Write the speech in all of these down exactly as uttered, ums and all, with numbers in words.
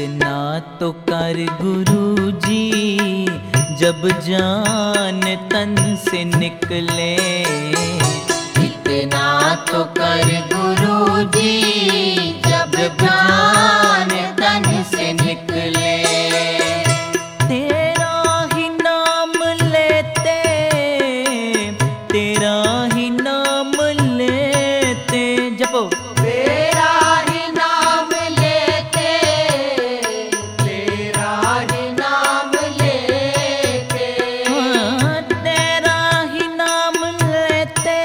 इतना तो कर गुरु जी, जब जान तन से निकले। इतना तो कर गुरु जी, जब जान तन से निकले। तेरा ही नाम लेते, तेरा ही नाम लेते, जपो तेरा ही नाम लेते, तेरा ही नाम लेते। हाँ, तेरा ही नाम लेते,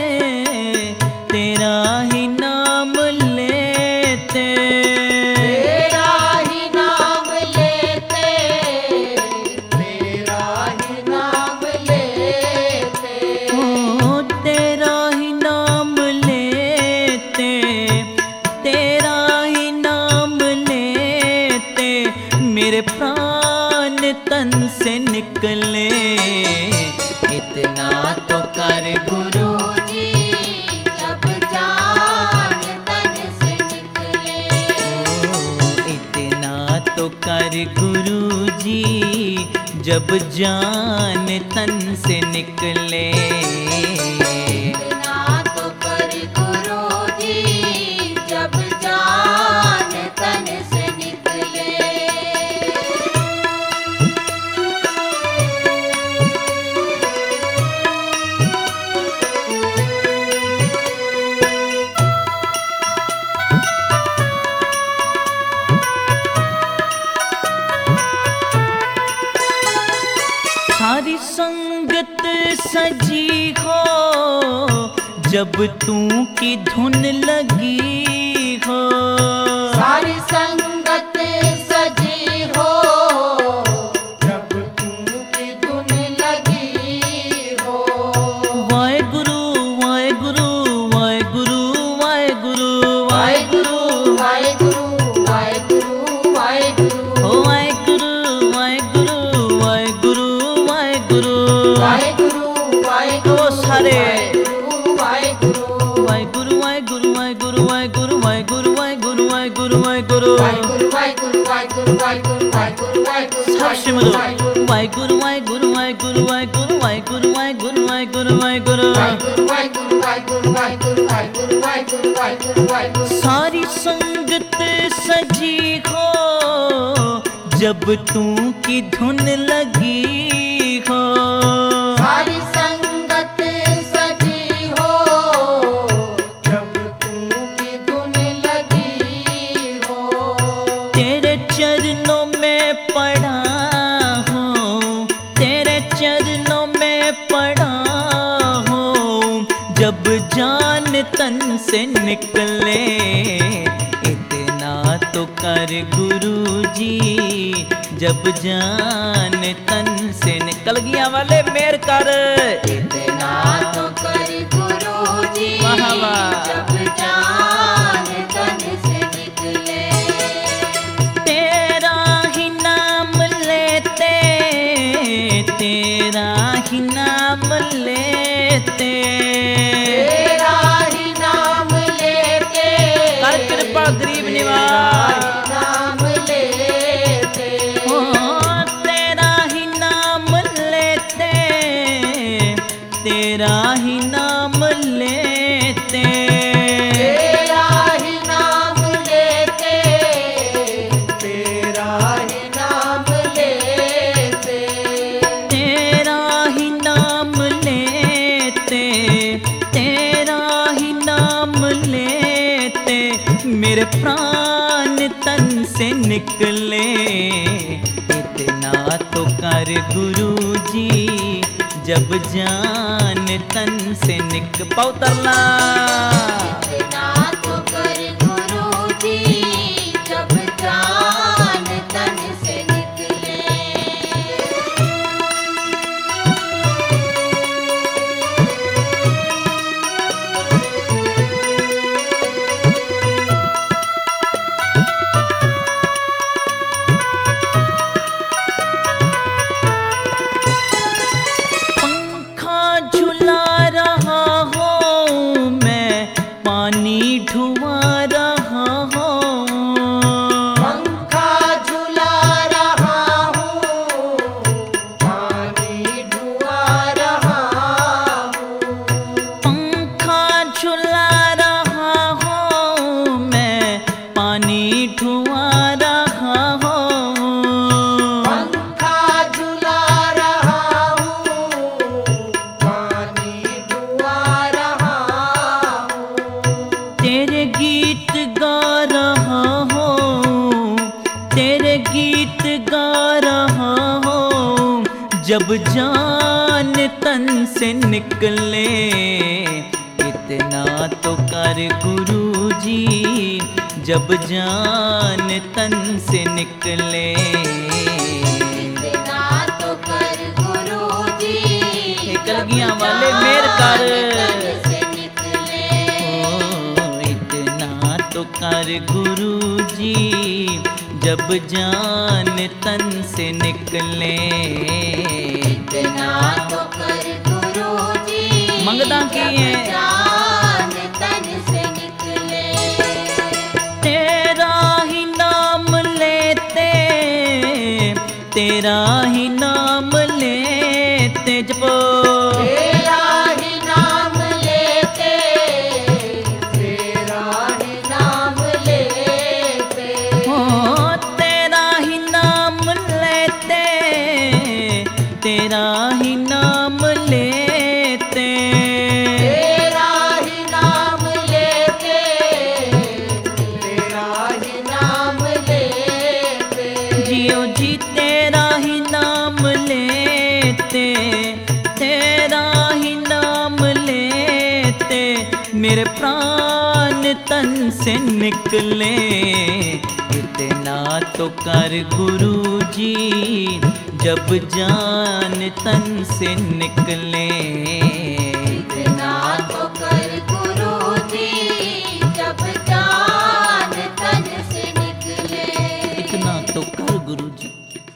तेरा ही नाम लेते। तेरा ही नाम लेते, तेरा ही नाम लेते। ओ तेरा ही नाम लेते, तेरा ही नाम लेते, मेरे प्राण तन से निकले। इतना तो कर गुरु जी, जब जान तन से निकले। ओ इतना तो कर गुरु जी, जब जान तन से निकले। इतना तो कर गुरु जी, जब जान तन से निकले। सारी संगत सजी हो, जब तू की धुन लगी हो। सारी संगत सजी हो, जब तुमकी धुन लगी हो। वाहे गुरु वाहे गुरु वाहे गुरु वाहे गुरु वाहे गुरु वाहे गुरु वाहे गुरु वाहे गुरु ओ वाहे गुरु वाहे गुरु वाहे गुरु वाहे गुरु वाहे गुरु वाहे ओ सारे वाहे गुरु वाहे गुरु वाहे गुरु वाहे गुरु वाहे गुरु वाहे गुरु वाहे गुरु वाहे गुरु वाहे गुरु वाहे गुरु वाहे गुरु वाहे गुरु वाहे गुरु वाहे गुरु वाहे गुरु सब सिमरो वाहे गुरु वाहे गुरु वाहे गुरु वाहे गुरु वाहे गुरु वाहे गुरु वाहे गुरु वाहे गुरु वाहे गुरु वाहे गुरु वाहे गुरु वाहे गुरु वाहे गुरु वाहे गुरु वाहे गुरु वाहे गुरु। सारी संगत सजी हो, जब तू की धुन लगी हो। सारी संगत सजी हो, जब तुमकी धुन लगी हो। तेरे चरणों में पड़ा हूँ, तेरे चरणों में पड़ा हूँ, जब जान तन से निकले। इतना तो कर गुरु जी, जब जान तन से निकल गया वाले मेर कर। इतना तो कर गुरु जी, वाह वाह। जब जान तन से निकले। तेरा ही नाम लेते, तेरा ही नाम लेते, तेरा ही नाम लेते, कर कृपा गरीब निवास। नाम लेते। ओ तेरा ही नाम लेते, तेरा ही नाम लेते, तेरा ही नाम लेते, तेरा ही नाम लेते। तेरा ही नाम लेते, तेरा ही नाम लेते, मेरे प्राण तन से निकले। इतना तो कर गुरु जी, जब जान तन से निक पौतरला। इतना तो कर गुरु जी, जब जान तन से निकले। पानी ढुआ रहा हो, पंखा गा रहा हूँ, तेरे गीत गा रहा हूँ। जब जान तन से निकले इतना तो कर गुरुजी, जब जान तन से निकले इतना तो कर गुरुजी, कलगियां वाले मेर कर, से निकले ओ इतना तो कर गुरुजी, जब जान तन से निकले। इतना तो कर गुरुजी, मंगदा की है जान तन से निकले। तेरा ही नाम लेते, तेरा ही नाम लेते जपो, तेरा ही नाम लेते, तेरा ही नाम लेते, हो तेरा ही नाम लेते, तेरा ही नाम लेते, तेरा ही नाम लेते, तेरा ही नाम लेते, जियो जी तेरा ही नाम लेते, तेरा ही नाम लेते, मेरे प्राण तन से निकले। इतना तो कर गुरुजी, जब जान तन से निकले। इतना तो कर गुरुजी, जब जान तन से निकले। इतना तो कर गुरुजी,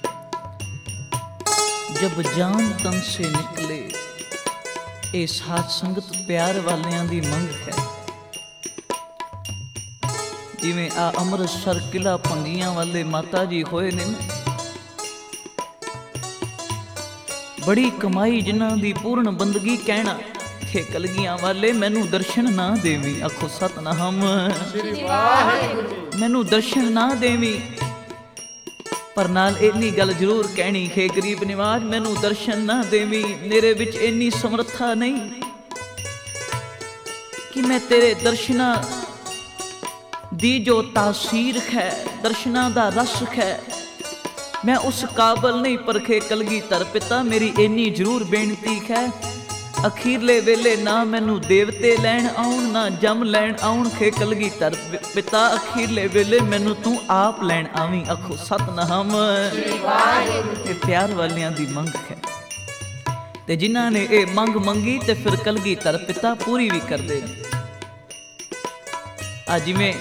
जब जान तन से निकले। ਇਹ ਸਾਧ ਸੰਗਤ ਪਿਆਰ ਵਾਲਿਆਂ ਦੀ ਮੰਗ ਹੈ। ਜਿਵੇਂ ਆ ਅੰਮ੍ਰਿਤਸਰ ਕਿਲਾ ਭੰਗੀਆਂ ਵਾਲੇ ਮਾਤਾ ਜੀ ਹੋਏ ਨੇ ਨਾ, ਬੜੀ ਕਮਾਈ ਜਿਨ੍ਹਾਂ ਦੀ ਪੂਰਨ ਬੰਦਗੀ ਕਹਿਣਾ ਕਿ ਕਲਗੀਆਂ ਵਾਲੇ ਮੈਨੂੰ ਦਰਸ਼ਨ ਨਾ ਦੇਵੀਂ। ਆਖੋ ਸਤਨਾਮ ਸ੍ਰੀ ਵਾਹਿਗੁਰੂ। ਮੈਨੂੰ ਦਰਸ਼ਨ ਨਾ ਦੇਵੀਂ, ਪਰ ਨਾਲ ਇੰਨੀ ਗੱਲ ਜ਼ਰੂਰ ਕਹਿਣੀ ਕਿ ਗਰੀਬ ਨਿਵਾਜ ਮੈਨੂੰ ਦਰਸ਼ਨ ਨਾ ਦੇਵੀਂ। ਮੇਰੇ ਵਿੱਚ ਇੰਨੀ ਸਮਰੱਥਾ ਨਹੀਂ ਕਿ ਮੈਂ ਤੇਰੇ ਦਰਸ਼ਨਾਂ ਦੀ ਜੋ ਤਾਸੀਰ ਹੈ, ਦਰਸ਼ਨਾਂ ਦਾ ਰਸ ਹੈ, ਮੈਂ ਉਸ ਕਾਬਲ ਨਹੀਂ। ਪਰਖੇ ਕਲਗੀਧਰ ਪਿਤਾ ਮੇਰੀ ਇੰਨੀ ਜ਼ਰੂਰ ਬੇਨਤੀ ਹੈ, ਅਖੀਰਲੇ ਵੇਲੇ ਨਾ ਮੈਨੂੰ ਦੇਵਤੇ ਲੈਣ ਆਉਣ, ਨਾ ਜਮ ਲੈਣ ਆਉਣ। ਖੇ ਕਲਗੀਧਰ ਪਿਤਾ ਅਖੀਰਲੇ ਵੇਲੇ ਮੈਨੂੰ ਤੂੰ ਆਪ ਲੈਣ ਆਵੀਂ। ਆਖੋ ਸਤਨਾਮ। ਇਹ ਪਿਆਰ ਵਾਲਿਆਂ ਦੀ ਮੰਗ ਹੈ, ਤੇ ਜਿਨ੍ਹਾਂ ਨੇ ਇਹ ਮੰਗ ਮੰਗੀ ਤੇ ਫਿਰ ਕਲਗੀਧਰ ਪਿਤਾ ਪੂਰੀ ਵੀ ਕਰਦੇ ਨੇ। ਆ ਜਿਵੇਂ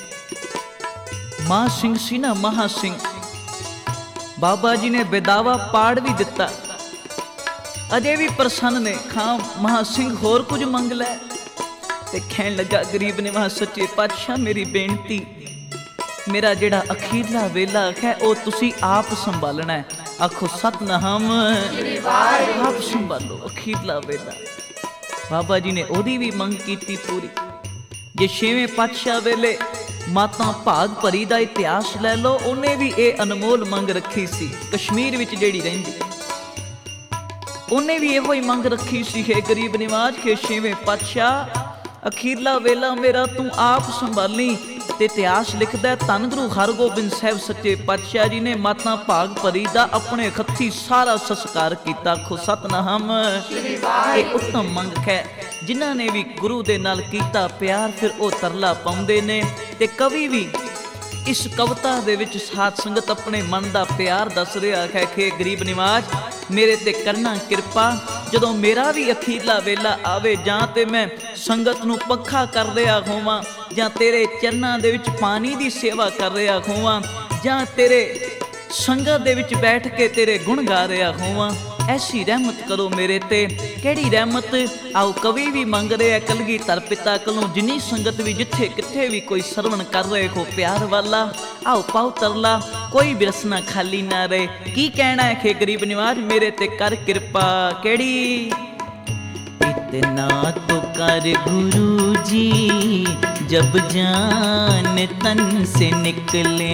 ਮਾਂ ਸਿੰਘ ਸੀ ਨਾ, ਮਹਾ ਸਿੰਘ, ਬਾਬਾ ਜੀ ਨੇ ਬੇਦਾਵਾ ਪਾੜ ਵੀ ਦਿੱਤਾ, ਅਜੇ ਵੀ ਪ੍ਰਸੰਨ ਨੇ। ਖਾਂ ਮਹਾ ਸਿੰਘ ਹੋਰ ਕੁਝ ਮੰਗ ਲੈ, ਤੇ ਕਹਿਣ ਲੱਗਾ ਗਰੀਬ ਨਿਵਾਜ ਸੱਚੇ ਪਾਤਸ਼ਾਹ ਮੇਰੀ ਬੇਨਤੀ, ਮੇਰਾ ਜਿਹੜਾ ਅਖੀਰਲਾ ਵੇਲਾ ਹੈ ਉਹ ਤੁਸੀਂ ਆਪ ਸੰਭਾਲਣਾ ਹੈ। ਆਖੋ ਸਤਨਾਮ। ਆਪ ਸੰਭਾਲੋ ਅਖੀਰਲਾ ਵੇਲਾ। ਬਾਬਾ ਜੀ ਨੇ ਉਹਦੀ ਵੀ ਮੰਗ ਕੀਤੀ ਪੂਰੀ। ਜੇ ਛੇਵੇਂ ਪਾਤਸ਼ਾਹ ਵੇਲੇ ਮਾਤਾ ਭਾਗ ਭਰੀ ਦਾ ਇਤਿਹਾਸ ਲੈ ਲਓ, ਉਹਨੇ ਵੀ ਇਹ ਅਨਮੋਲ ਮੰਗ ਰੱਖੀ ਸੀ। ਕਸ਼ਮੀਰ ਵਿੱਚ ਜਿਹੜੀ ਰਹਿੰਦੀ, ਉਹਨੇ ਵੀ ਇਹੋ ਹੀ ਮੰਗ ਰੱਖੀ ਸੀ ਕਿ ਗਰੀਬ ਨਿਵਾਜ ਕੇ ਛੇਵੇਂ ਪਾਤਸ਼ਾਹ ਅਖੀਰਲਾ ਵੇਲਾ ਮੇਰਾ ਤੂੰ ਆਪ ਸੰਭਾਲੀ। ਤੇ ਇਤਿਹਾਸ ਲਿਖਦਾ ਧੰਨ ਗੁਰੂ ਹਰਗੋਬਿੰਦ ਸਾਹਿਬ ਸੱਚੇ ਪਾਤਸ਼ਾਹ ਜੀ ਨੇ ਮਾਤਾ ਭਾਗ ਭਰੀ ਦਾ ਆਪਣੇ ਹੱਥੀਂ ਸਾਰਾ ਸੰਸਕਾਰ ਕੀਤਾ। ਆਖੋ ਸਤਨਾਮ। ਇਹ ਉੱਤਮ ਮੰਗ ਹੈ। ਜਿਨ੍ਹਾਂ ਨੇ ਵੀ ਗੁਰੂ ਦੇ ਨਾਲ ਕੀਤਾ ਪਿਆਰ, ਫਿਰ ਉਹ ਤਰਲਾ ਪਾਉਂਦੇ ਨੇ। ਤੇ ਕਵੀ ਵੀ ਇਸ ਕਵਿਤਾ ਦੇ ਵਿੱਚ ਸਾਧ ਸੰਗਤ ਆਪਣੇ ਮਨ ਦਾ ਪਿਆਰ ਦੱਸ ਰਿਹਾ ਹੈ ਕਿ ਗਰੀਬ ਨਿਵਾਜ ਮੇਰੇ ਤੇ ਕਰਨਾ ਕਿਰਪਾ। ਜਦੋਂ ਮੇਰਾ ਵੀ ਅਖੀਰਲਾ ਵੇਲਾ ਆਵੇ, ਜਾਂ ਤੇ ਮੈਂ ਸੰਗਤ ਨੂੰ ਪੱਖਾ ਕਰ ਰਿਹਾ ਹੋਵਾਂ, ਜਾਂ ਤੇਰੇ ਚਰਨਾਂ ਦੇ ਵਿੱਚ ਪਾਣੀ ਦੀ ਸੇਵਾ ਕਰ ਰਿਹਾ ਹੋਵਾਂ, ਜਾਂ ਤੇਰੇ ਸੰਗਤ ਦੇ ਵਿੱਚ ਬੈਠ ਕੇ ਤੇਰੇ ਗੁਣ ਗਾ ਰਿਹਾ ਹੋਵਾਂ। ਐਸੀ ਰਹਿਮਤ ਕਰੋ ਮੇਰੇ ਤੇ। ਕਿਹੜੀ ਰਹਿਮਤ? ਆਓ ਕਵੀ ਵੀ ਮੰਗ ਰਿਹਾ ਕਲਗੀਧਰ ਪਿਤਾ ਕੋਲੋਂ, ਜਿੰਨੀ ਸੰਗਤ ਵੀ ਜਿੱਥੇ ਕਿੱਥੇ ਵੀ ਕੋਈ ਸਰਵਣ ਕਰ ਰਹੇ ਹੋ ਪਿਆਰ ਵਾਲਾ, ਆਓ ਪਾਓ ਤਰਲਾ, ਕੋਈ ਬਿਰਸਨਾ ਖਾਲੀ ਨਾ ਰਹੇ। ਕੀ ਕਹਿਣਾ ਹੈ ਕਿ ਗਰੀਬ ਨਿਵਾਜ ਮੇਰੇ ਤੇ ਕਰ ਕਿਰਪਾ। ਕਿਹੜੀ? इतना तो कर गुरु जी जब जान तन से निकले।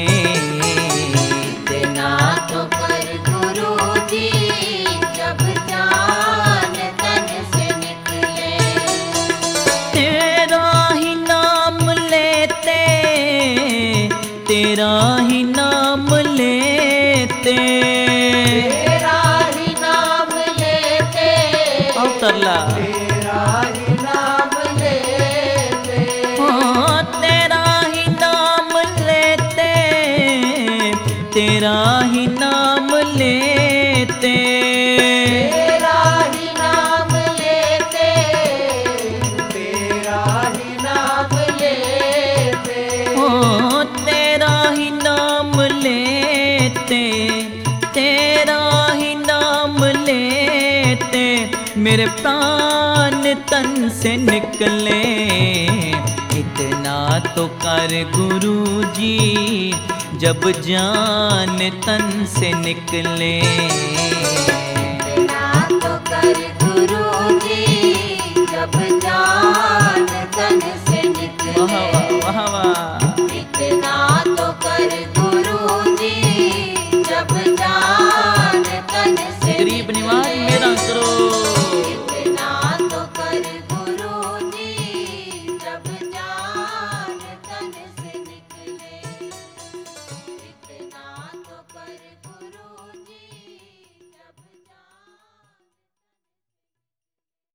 इतना तो कर गुरु जी जब जान तन से निकले। तेरा ही नाम लेते तेरा ही नाम लेते, तेरा ही नाम लेते, और तरला तेरा ही नाम लेते, हाँ तेरा ही नाम लेते, तेरा ही नाम लेते, तेरा ही नाम लेते, तेरा ही नाम लेते, हाँ तेरा ही नाम लेते, तेरा ही नाम लेते, मेरे प्राण तन से निकले, इतना तो कर गुरु जी जब जान तन से निकले। इतना तो कर गुरु जी जब जान तन से निकले।